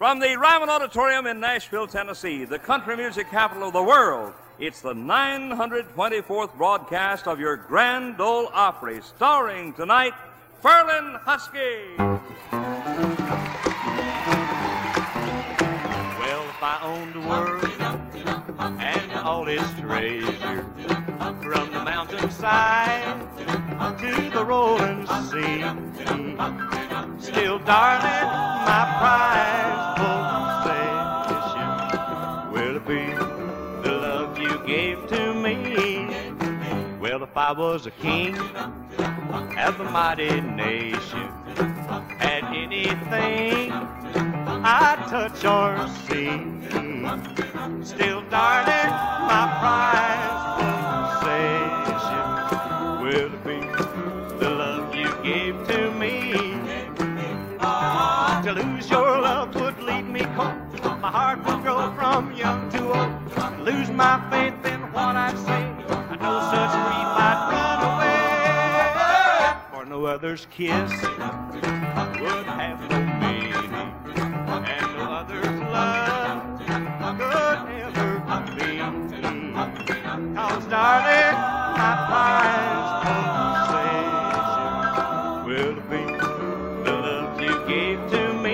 From the Ryman Auditorium in Nashville, Tennessee, the country music capital of the world, it's the 924th broadcast of your Grand Ole Opry, starring tonight, Ferlin Husky. Well, if I owned the world and all its treasure, from the mountainside to the rolling sea, still, darling, my prized possession will it be the love you gave to me. Well, if I was a king of a mighty nation, had anything I'd touch or see, still, darling, my prized possession will it be the love you gave to me. To lose your love would leave me cold. My heart would grow from young to old. Lose my faith in what I say. I know such grief I'd run away. For no other's kiss would have no meaning, and no other's love could ever be. 'Cause, darling, my prized possession will be the love you gave to me.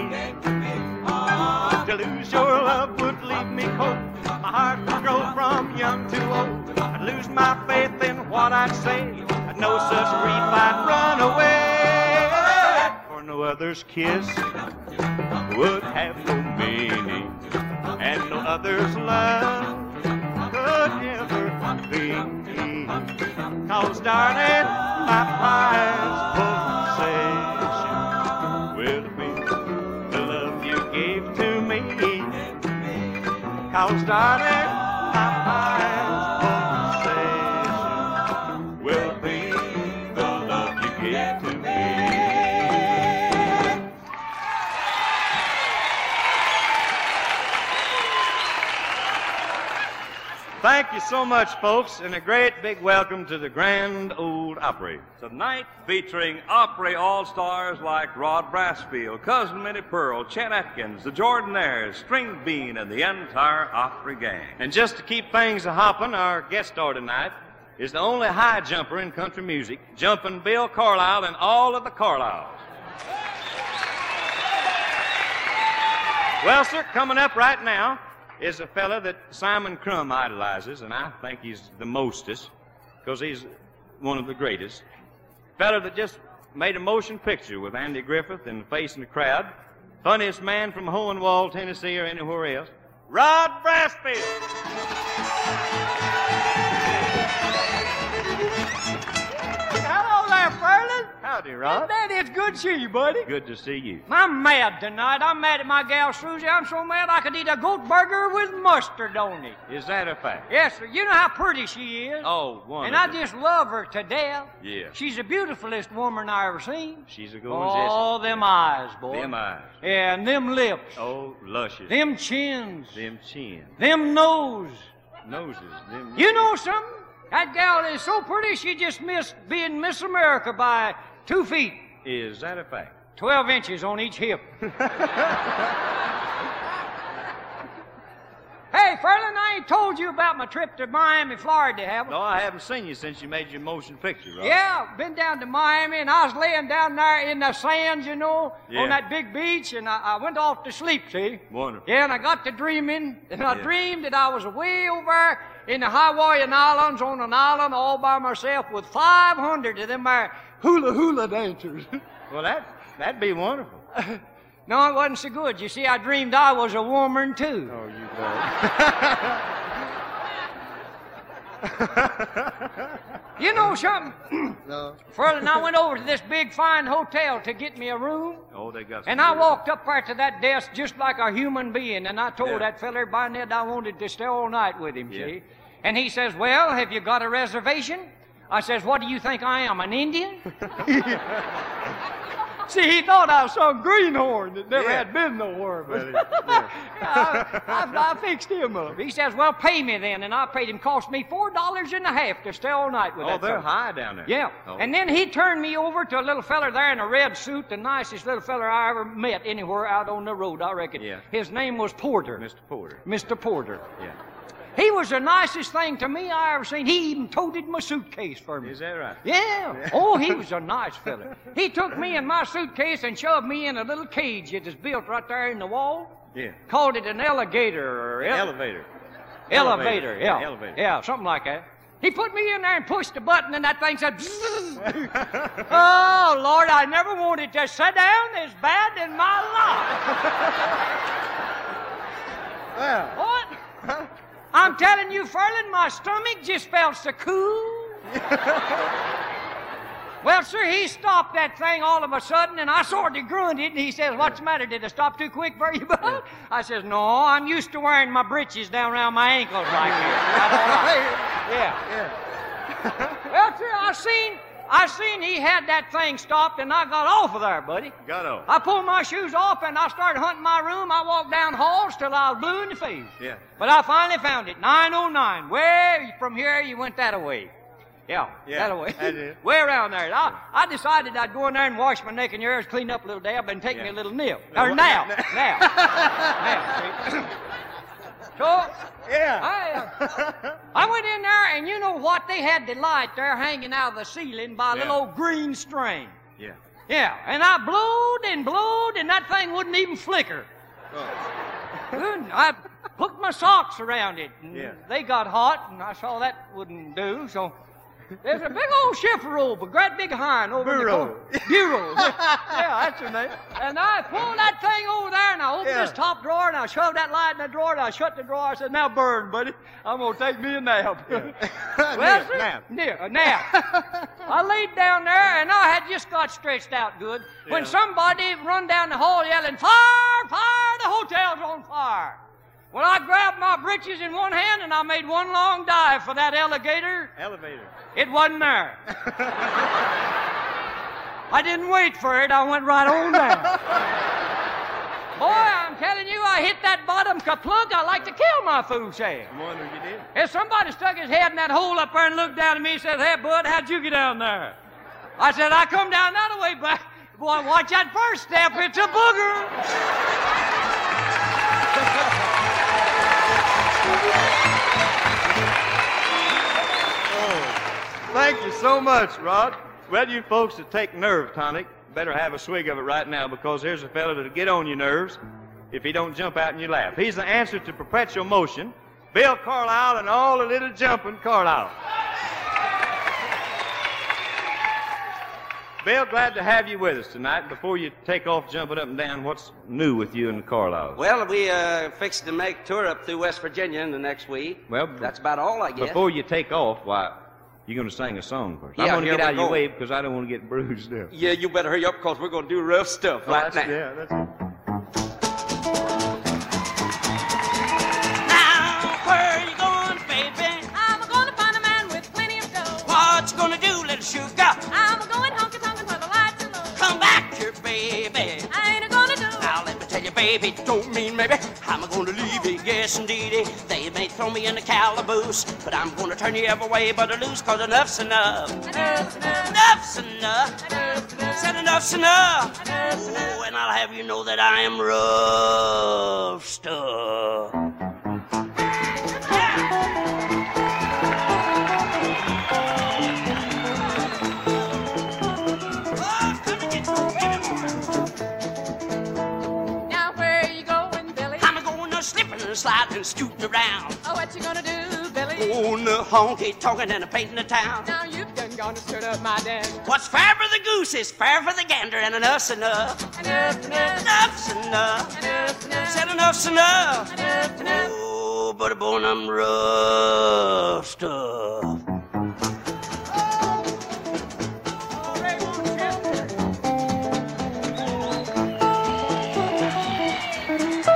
To lose your love would leave me cold. My heart would grow from young to old. I'd lose my faith in what I'd say. I'd know such grief I'd run away. For no other's kiss would have no meaning, and no other's love could ever be. 'Cause, darling, my prized possession will be the love you gave to me. 'Cause, darling, my prized possession will be the love you gave to me. Thank you so much, folks, and a great big welcome to the Grand Ole Opry. Tonight, featuring Opry all-stars like Rod Brassfield, Cousin Minnie Pearl, Chet Atkins, the Jordanaires, String Bean, and the entire Opry gang. And just to keep things a-hoppin', our guest star tonight is the only high jumper in country music, jumping Bill Carlisle and all of the Carlisles. Well, sir, coming up right now is a fella that Simon Crumb idolizes, and I think he's the mostest, because he's one of the greatest. Fella that just made a motion picture with Andy Griffith in Facing the Crowd. Funniest man from Hohenwald, Tennessee, or anywhere else. Rod Brassfield. Hello there, Ferlin. Howdy, Rod. Daddy, it's good to see you, buddy. Good to see you. I'm mad tonight. I'm mad at my gal Susie. I'm so mad I could eat a goat burger with mustard on it. Is that a fact? Yes, sir. You know how pretty she is. Oh, wonderful. And I just love her to death. Yeah. She's the beautifulest woman I ever seen. She's a good one, Oh, them eyes, boy. Them eyes. Yeah, and them lips. Oh, luscious. Them chins. Them chins. Them nose. Noses. Them... You know something? That gal is so pretty she just missed being Miss America by 2 feet. Is that a fact? 12 inches on each hip. Hey, Ferlin, I ain't told you about my trip to Miami, Florida, have I? No, I haven't seen you since you made your motion picture, Rod. Yeah, been down to Miami, and I was laying down there in the sands, you know, Yeah. on that big beach, and I went off to sleep, see? Wonderful. Yeah, and I got to dreaming, and I Yeah. dreamed that I was way over in the Hawaiian Islands on an island all by myself with 500 of them there hula dancers. Well, that'd be wonderful. No, it wasn't so good. You see, I dreamed I was a woman, too. Oh, you bet. You know something? No. Ferlin, I went over to this big, fine hotel to get me a room. Oh, they got some And I good- walked up there to that desk just like a human being, and I told Yeah. that feller by Ned I wanted to stay all night with him, Yeah. see? And he says, well, have you got a reservation? I says, what do you think I am, an Indian? See, he thought I was some greenhorn that never had been nowhere. But I fixed him up. He says, well, pay me then. And I paid him. Cost me $4.50 to stay all night with that they're fella. high down there. Yeah. Oh. And then he turned me over to a little fella there in a red suit, the nicest little fella I ever met anywhere out on the road, I reckon. Yeah. His name was Porter. Mr. Porter. Mr. Porter. Yeah. He was the nicest thing to me I ever seen. He even toted my suitcase for me. Is that right? Yeah. Oh, he was a nice fella. He took me and my suitcase and shoved me in a little cage that is built right there in the wall. Yeah. Called it an alligator or Elevator. elevator. Yeah. Elevator. Yeah, something like that. He put me in there and pushed the button, and that thing said, oh, Lord, I never wanted to sit down this bad in my life. Well. What? I'm telling you, Furlan, my stomach just felt so cool. Well, sir, he stopped that thing all of a sudden, and I sort of grunted, and he says, what's the matter? Did it stop too quick for you, bud? I says, no, I'm used to wearing my britches down around my ankles like this. Yeah. Well, sir, I seen he had that thing stopped, and I got off of there, buddy. Got off. I pulled my shoes off, and I started hunting my room. I walked down halls till I was blue in the face. Yeah. But I finally found it, 909. Where from here you went that way. Yeah, that way. That's it. Way around there. I decided I'd go in there and wash my neck and ears, clean up a little dab, and take me a little nip. Or now. See? So, I went in there, and you know what? They had the light there hanging out of the ceiling by a little old green string. Yeah. Yeah, and I blowed and blowed, and that thing wouldn't even flicker. Good. I hooked my socks around it, and they got hot, and I saw that wouldn't do, so there's a big old shifter robe, a great big hind over in the corner. Bureau. Yeah, that's her name. And I pulled that thing over there, and I opened this top drawer, and I shoved that light in the drawer, and I shut the drawer. I said, now burn, buddy. I'm going to take me a nap. Well, sir, a nap. I laid down there, and I had just got stretched out good when somebody run down the hall yelling, fire, fire, the hotel's on fire. Well, I grabbed my britches in one hand, and I made one long dive for that elevator. It wasn't there. I didn't wait for it. I went right on down. Boy, I'm telling you, I hit that bottom kaplunk. I like to kill my food sale. I wonder you did. If somebody stuck his head in that hole up there and looked down at me and said, hey, bud, how'd you get down there? I said, I come down that way, but boy, watch that first step. It's a booger. Thank you so much, Rod. Well, you folks that take nerve tonic better have a swig of it right now, because here's a fella that'll get on your nerves if he don't jump out in your lap. He's the answer to perpetual motion, Bill Carlisle, and all the little jumping Carlisle. Bill, glad to have you with us tonight. Before you take off jumping up and down, what's new with you and Carlisle? Well, we fixed to make a tour up through West Virginia in the next week. Well, that's about all, I guess. Before you take off, why, you're going to sing a song first. Yeah, I'm going to get out of your go. way because I don't want to get bruised up. Yeah, you better hurry up because we're going to do rough stuff right now. Yeah, that's it. Now, where are you going, baby? I'm going to find a man with plenty of dough. What you going to do, little sugar? I'm going honky-tonkin' where the lights are low. Come back here, baby. I ain't gonna do it. Now, let me tell you, baby, don't mean maybe. I'm going to leave you, yes, indeedy. They may throw me in the calaboose, but I'm going to turn you every way but a loose, because enough's enough. Enough's enough. Enough's enough. Enough's enough. Said enough's enough. Enough's enough. Oh, and I'll have you know that I am rough stuff. Now where are you going, Billy? I'm going to slip and slide and scoot around. Oh, what you gonna do, Billy? On the honky talking and a painting the town. Now you've done gone to stir up my dad. What's fair for the goose is fair for the gander, and enough's enough. Enough, enough. Enough's enough. Enough, enough. Said enough's enough. Enough, enough. Oh, but boy, I'm rough stuff.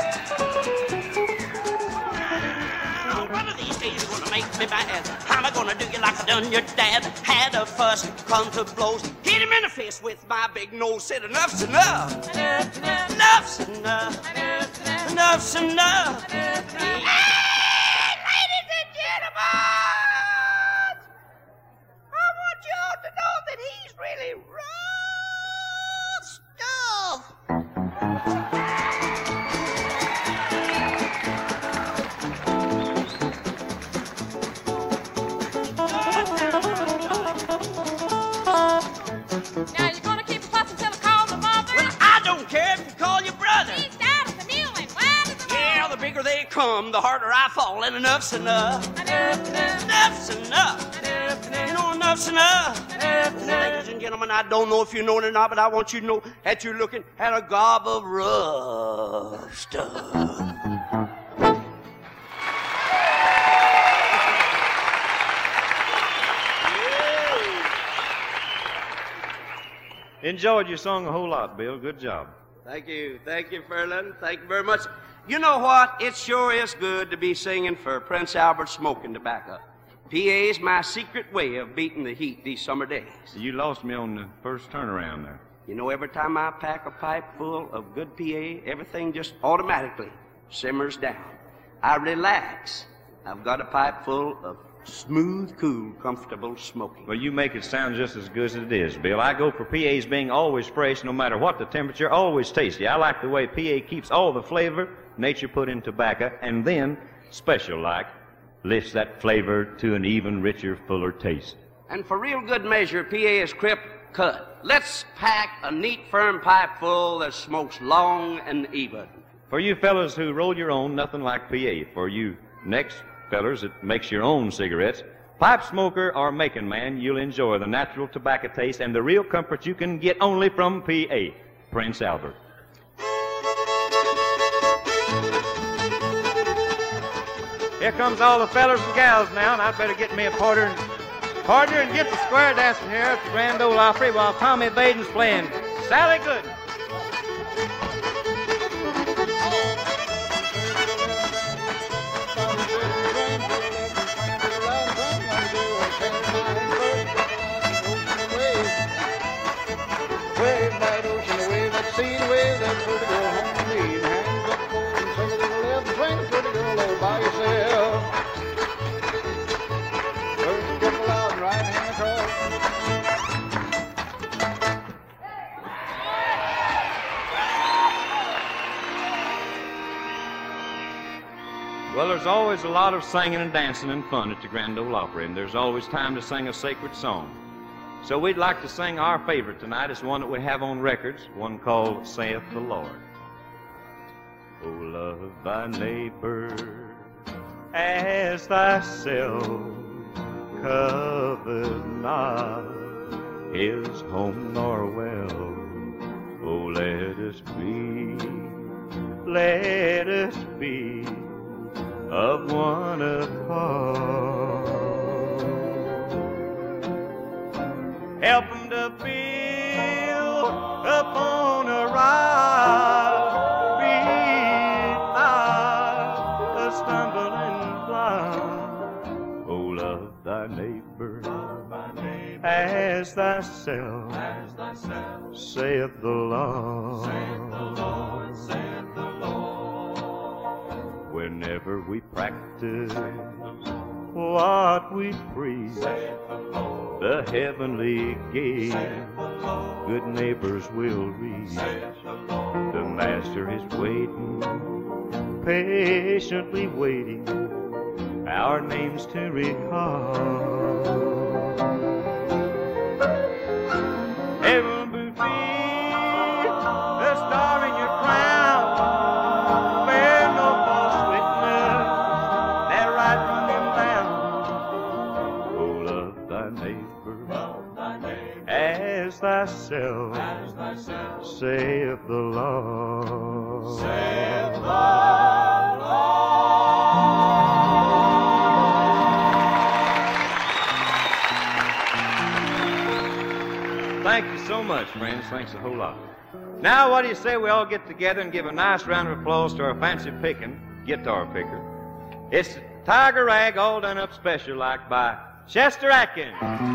One of these days you're gonna make me mad. I'm gonna do you like I done your dad. Had a fuss, come to blows. Hit him in the face with my big nose. Said enough's enough. Enough's enough. Enough's enough. Hey, ladies and gentlemen, I want you all to know that he's really rough stuff. Now you're gonna keep a fuss until I call my mother? Well, I don't care if you call your brother. He's down at the mule and wide as a Yeah, the bigger they come, the harder I fall, and enough's enough. Enough's enough. You know enough's enough. Ladies and gentlemen, I don't know if you know it or not, but I want you to know that you're looking at a gob of rough stuff. Enjoyed your song a whole lot, Bill. Good job. Thank you, Ferlin. Thank you very much. You know what? It sure is good to be singing for Prince Albert smoking tobacco. PA's my secret way of beating the heat these summer days. You lost me on the first turnaround there. You know, every time I pack a pipe full of good PA, everything just automatically simmers down. I relax. I've got a pipe full of smooth, cool, comfortable smoking. Well, you make it sound just as good as it is, Bill. I go for PAs being always fresh, no matter what the temperature, always tasty. I like the way PA keeps all the flavor nature put in tobacco, and then, special like, lifts that flavor to an even richer, fuller taste. And for real good measure, PA is crisp cut. Let's pack a neat, firm pipe full that smokes long and even. For you fellas who roll your own, nothing like PA. For you next fellers that makes your own cigarettes, pipe smoker or making man, you'll enjoy the natural tobacco taste and the real comfort you can get only from PA. Prince Albert. Here comes all the fellers and gals now, and I'd better get me a partner and get the square dancing here at the Grand Ole Opry while Tommy Baden's playing Sally Good. Wave that ocean, wave that sea, wave that pretty girl home to me. Hands up forward and sing a little left, swing pretty girl all by yourself. First step loud and right hand across. Well, there's always a lot of singing and dancing and fun at the Grand Ole Opry, and there's always time to sing a sacred song. So we'd like to sing our favorite tonight. It's one that we have on records, one called Saith the Lord. Oh, love thy neighbor as thyself, covet not his home nor well. Oh, let us be of one accord. Help him to build upon a rock, be not a stumbling block. Oh, love thy neighbor as thyself, saith the Lord. Whenever we practice what we preach, the heavenly gate, good neighbors will reach. The Master is waiting, patiently waiting, our names to recall. Heaven be the star in your crown, bear no false witness, that right from them down. Oh, love thy neighbor as thyself, saith the Lord. Saith the Lord. Thank you so much, friends. Thanks a whole lot. Now, what do you say we all get together and give a nice round of applause to our fancy picking guitar picker? It's Tiger Rag, all done up special like by Chester Atkins.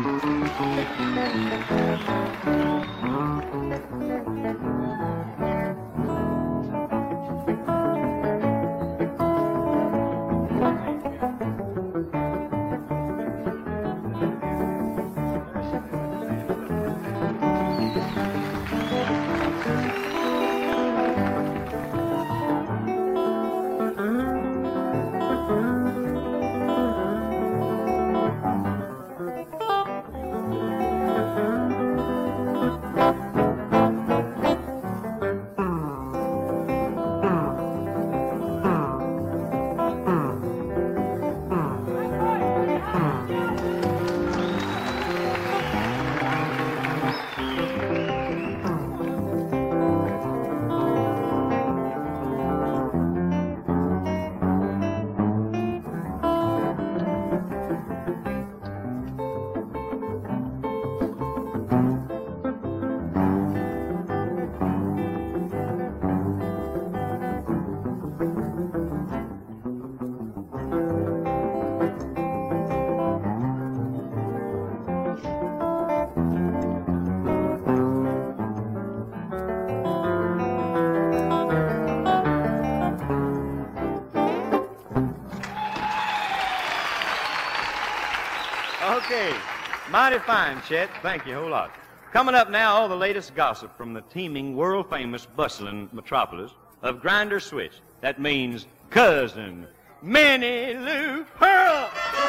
Okay. Mighty fine, Chet. Thank you a whole lot. Coming up now, all the latest gossip from the teeming, world-famous, bustling metropolis of Grinder Switch. That means Cousin Minnie Lou Pearl.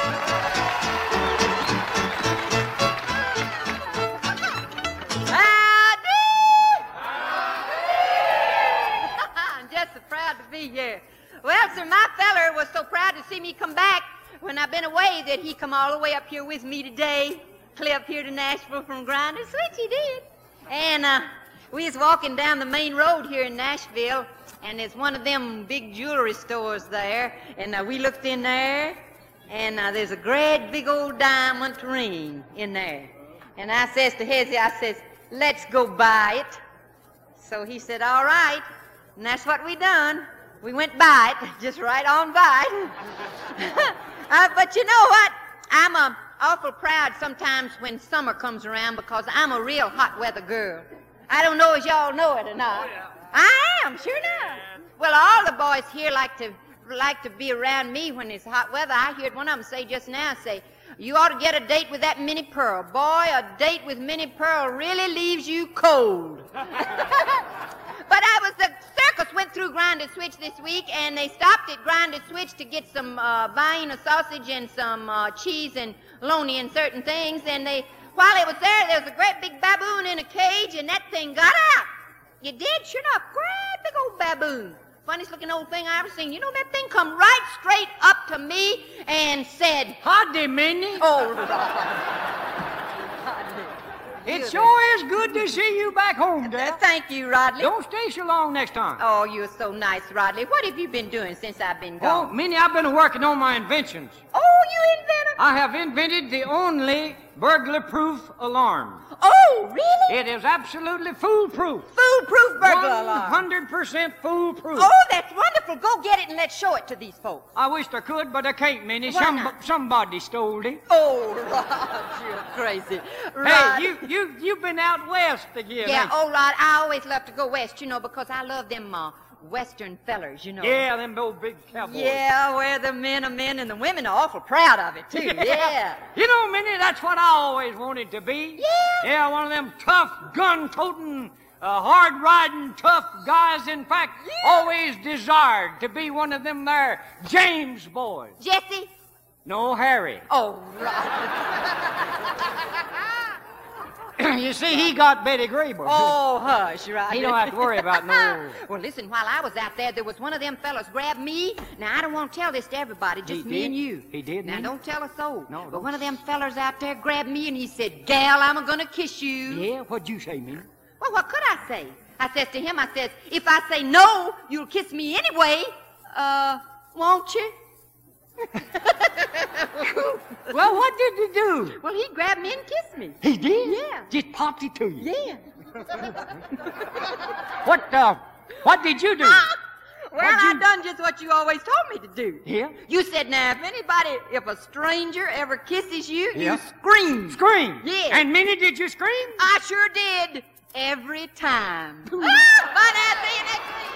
I'm just so proud to be here. Well, sir, my feller was so proud to see me come back when I've been away that he come all the way up here with me today, clear up here to Nashville from Grinder Switch, he did. And we was walking down the main road here in Nashville, and there's one of them big jewelry stores there, and we looked in there, and there's a great big old diamond ring in there. And I says to Hezzy, I says, let's go buy it. So he said, all right, and that's what we done. We went by it, just right on by it. But you know what? I'm awful proud sometimes when summer comes around because I'm a real hot weather girl. I don't know if y'all know it or not. Oh, yeah. I am, sure enough. Well, all the boys here like to be around me when it's hot weather. I heard one of them say just now, say, you ought to get a date with that Minnie Pearl. Boy, a date with Minnie Pearl really leaves you cold. But the circus went through Grinder Switch this week, and they stopped at Grinder Switch to get some Vienna sausage and some cheese and bologna and certain things. And while it was there was a great big baboon in a cage, and that thing got out. You did? Sure enough, great big old baboon. Funniest looking old thing I ever seen. You know, that thing come right straight up to me and said, Howdy, Minnie. Oh, right. It sure is good to see you back home, Dad. Thank you, Rodley. Don't stay so long next time. Oh, you're so nice, Rodley. What have you been doing since I've been gone? Oh, Minnie, I've been working on my inventions. Oh, you invented? I have invented the only burglar-proof alarm. Oh, really? It is absolutely foolproof. Foolproof burglar alarm. 100% foolproof. Oh, that's wonderful. Go get it and let's show it to these folks. I wish I could, but I can't, Minnie. Why not? Somebody stole it. Oh, Rod, you're crazy. Rod. Hey, you've been out west again. Yeah, oh, Rod, I always love to go west, you know, because I love them western fellers, you know. Yeah, them old big cowboys. Yeah, where the men are men and the women are awful proud of it, too. Yeah. You know, Minnie, that's what I always wanted to be. Yeah? Yeah, one of them tough, gun-toting, hard-riding, tough guys. In fact, always desired to be one of them there James boys. Jesse? No, Harry. Oh, Rod. You see, he got Betty Grable. Oh, hush, Rod. He don't have to worry about no... Well, listen, while I was out there was one of them fellas grabbed me. Now, I don't want to tell this to everybody, just me and you. He did? Now, don't tell a soul. No, but one of them fellers out there grabbed me and he said, Gal, I'm gonna kiss you. Yeah? What'd you say, Minnie? Well, what could I say? I says to him, I says, if I say no, you'll kiss me anyway. Won't you? Well, what did he do? Well, he grabbed me and kissed me. He did? Yeah. Just popped it to you? Yeah. What did you do? Well, I done just what you always told me to do. Yeah? You said, now, if a stranger ever kisses you, Yeah. you scream. Scream? Yeah. And Minnie, did you scream? I sure did. Every time. Bye now. See you next week.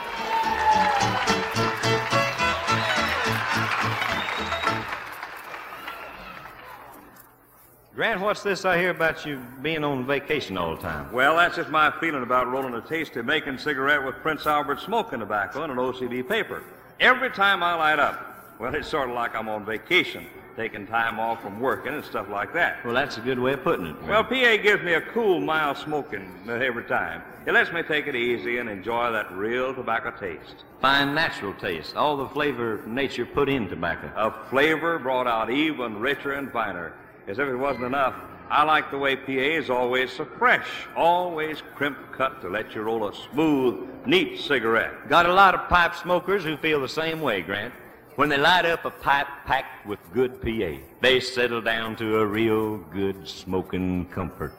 Grant, what's this I hear about you being on vacation all the time? Well, that's just my feeling about rolling a tasty Macon cigarette with Prince Albert smoking tobacco and an OCD paper. Every time I light up, well, it's sort of like I'm on vacation, taking time off from working and stuff like that. Well, that's a good way of putting it. Well, PA gives me a cool, mild smoking every time. It lets me take it easy and enjoy that real tobacco taste. Fine natural taste, all the flavor nature put in tobacco. A flavor brought out even richer and finer. As if it wasn't enough, I like the way PA is always so fresh, always crimp cut to let you roll a smooth, neat cigarette. Got a lot of pipe smokers who feel the same way, Grant. When they light up a pipe packed with good PA, they settle down to a real good smoking comfort.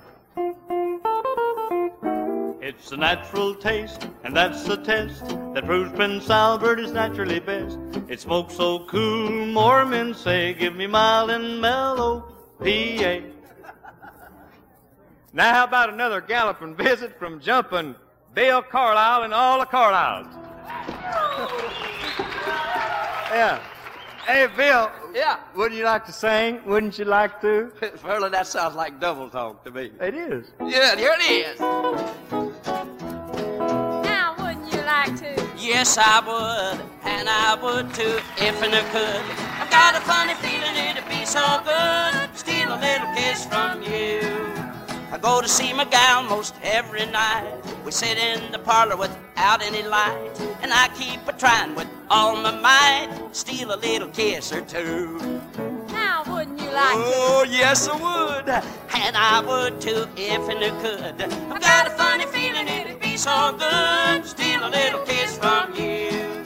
It's a natural taste, and that's the test that proves Prince Albert is naturally best. It smokes so cool, more men say, give me mild and mellow PA. Now, how about another galloping visit from jumping Bill Carlisle and all the Carlisles? Yeah. Hey, Bill. Yeah. Wouldn't you like to sing? Wouldn't you like to? Furley, that sounds like double talk to me. It is. Yeah, here it is. Now, wouldn't you like to? Yes, I would, and I would too, if and I could. I've got a funny feeling it'd be so good, steal a little kiss from you. I go to see my gal most every night. We sit in the parlor without any light, and I keep a-trying with all my might, steal a little kiss or two. Now, wouldn't you like to? Oh, yes, I would, and I would too, if and I could. I've got a funny feeling it'd be so good, steal a little kiss from you.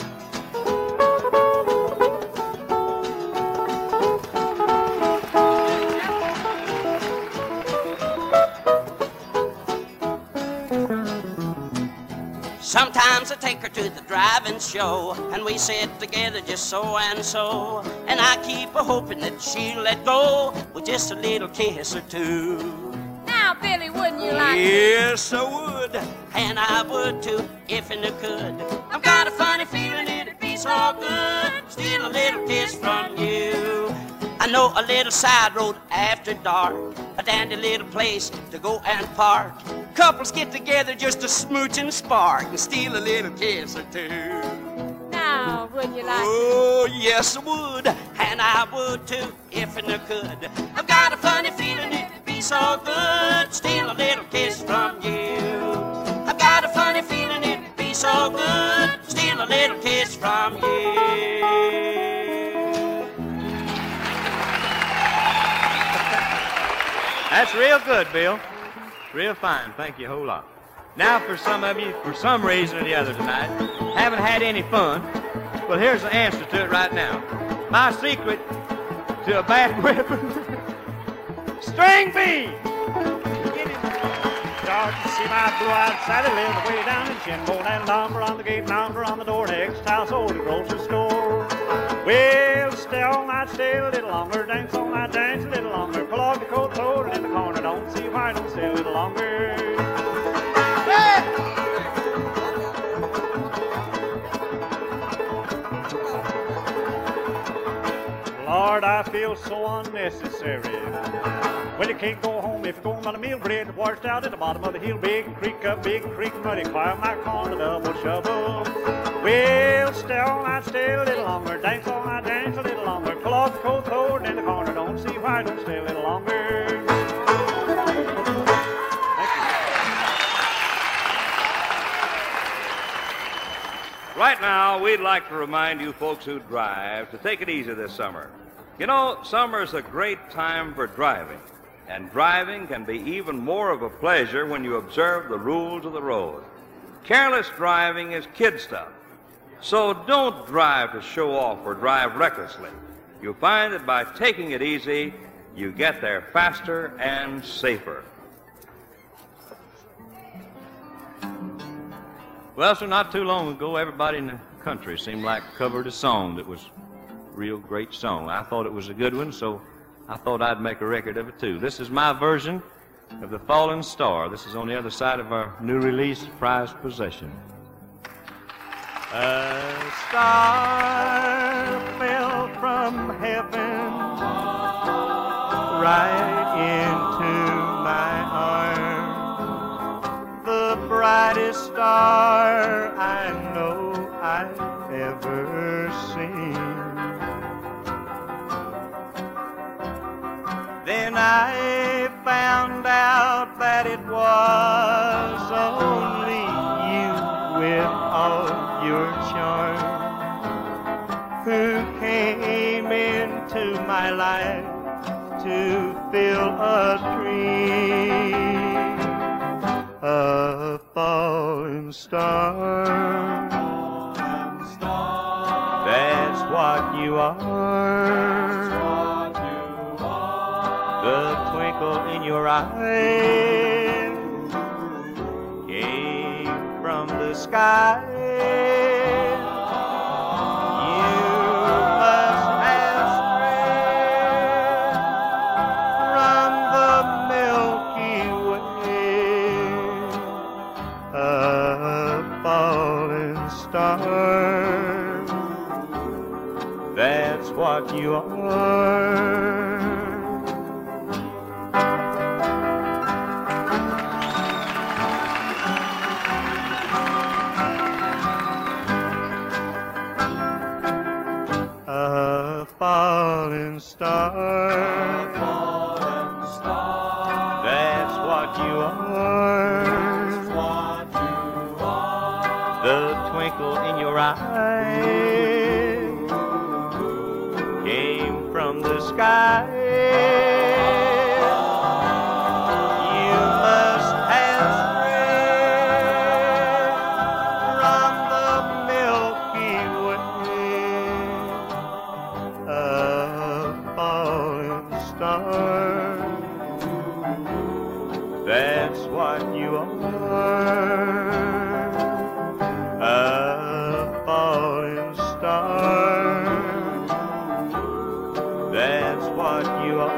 Sometimes I take her to the driving show, and we sit together just so and so. And I keep a-hoping that she'll let go with just a little kiss or two. Now, Billy, wouldn't you like to? Yes, I would, and I would too, if and I could. I've got a funny feeling it'd be so good, steal a little kiss from you. I know a little side road after dark, a dandy little place to go and park. Couples get together just to smooch and spark and steal a little kiss or two. Now, wouldn't you like to? Oh, yes, I would, and I would too, if and I could. I've got a funny feeling it'd be so good, steal a little kiss from you. I've got a funny feeling it'd be so good, steal a little kiss from you. That's real good, Bill. Real fine. Thank you a whole lot. Now, for some of you, for some reason or the other tonight, haven't had any fun, well, here's the answer to it right now. My secret to a bad weapon, string beans. Start to see my blue-eyed Sally live way down in Shinbone, and number on the gate, number on the door, next house, old grocery store. Well, stay all night, stay a little longer, dance all night, dance a little longer, pull off the coat, throw it in the corner, don't see why, don't stay a little longer. Lord, I feel so unnecessary. Well, you can't go home if you're going on a meal bread washed out at the bottom of the hill. Big creek, muddy, fire my corn, a double shovel. Well, stay all night, stay a little longer, dance all night, dance a little longer, pull off the coat, throw it in the corner, don't see why, don't stay a little longer. Right now, we'd like to remind you folks who drive to take it easy this summer. You know, summer's a great time for driving, and driving can be even more of a pleasure when you observe the rules of the road. Careless driving is kid stuff, so don't drive to show off or drive recklessly. You'll find that by taking it easy, you get there faster and safer. Well, sir, not too long ago, everybody in the country seemed like covered a song that was a real great song. I thought it was a good one, so I thought I'd make a record of it too. This is my version of The Fallen Star. This is on the other side of our new release, Prized Possession. A star fell from heaven right into my arms, the brightest star I know I've ever seen. Then I found out that it was only you with all your charm who came into my life to fill a dream. A fallen star, that's what you are. The twinkle in your eye came from the sky. You must have strayed from the Milky Way. A fallen star, that's what you are. Fallen star, that's what you are. The twinkle in your eye came from the sky. You must have strayed from the Milky Way. A fallen star, that's what you are. A fallen star, that's what you are.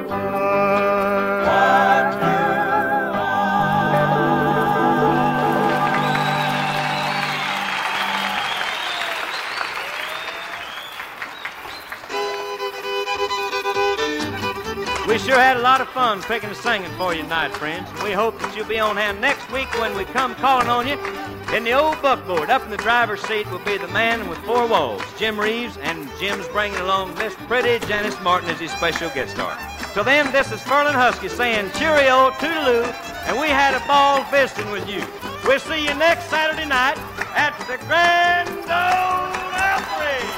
We sure had a lot of fun picking and singing for you tonight, friends. And we hope that you'll be on hand next week when we come calling on you in the old buckboard. Up in the driver's seat will be the man with four walls, Jim Reeves, and Jim's bringing along Miss Pretty Janice Martin as his special guest star. Till then, this is Furlan Husky saying cheerio, toodaloo, and we had a ball visiting with you. We'll see you next Saturday night at the Grand Ole Opry.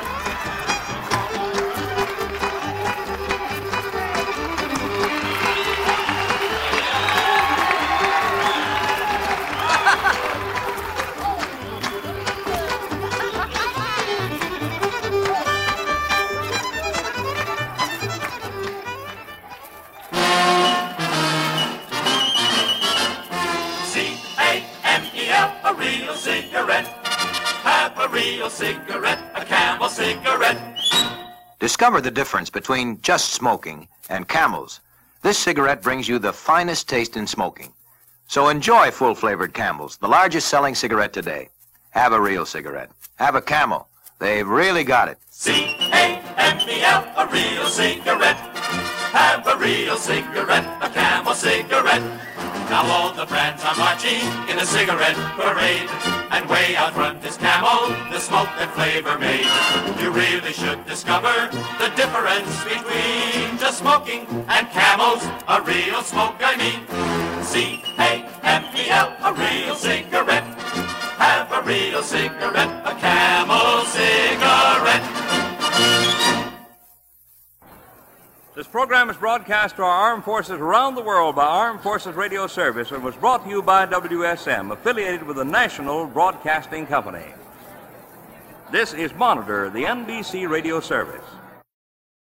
A real cigarette, have a real cigarette, a Camel cigarette. Discover the difference between just smoking and Camels. This cigarette brings you the finest taste in smoking. So enjoy full-flavored Camels, the largest selling cigarette today. Have a real cigarette. Have a Camel. They've really got it. C-A-M-E-L, a real cigarette. Have a real cigarette, a Camel cigarette. Now all the brands are marching in a cigarette parade, and way out front is Camel, the smoke and flavor made. You really should discover the difference between just smoking and Camels, a real smoke I mean. C-A-M-E-L, a real cigarette. Have a real cigarette, a Camel cigarette. This program is broadcast to our armed forces around the world by Armed Forces Radio Service and was brought to you by WSM, affiliated with the National Broadcasting Company. This is Monitor, the NBC Radio Service.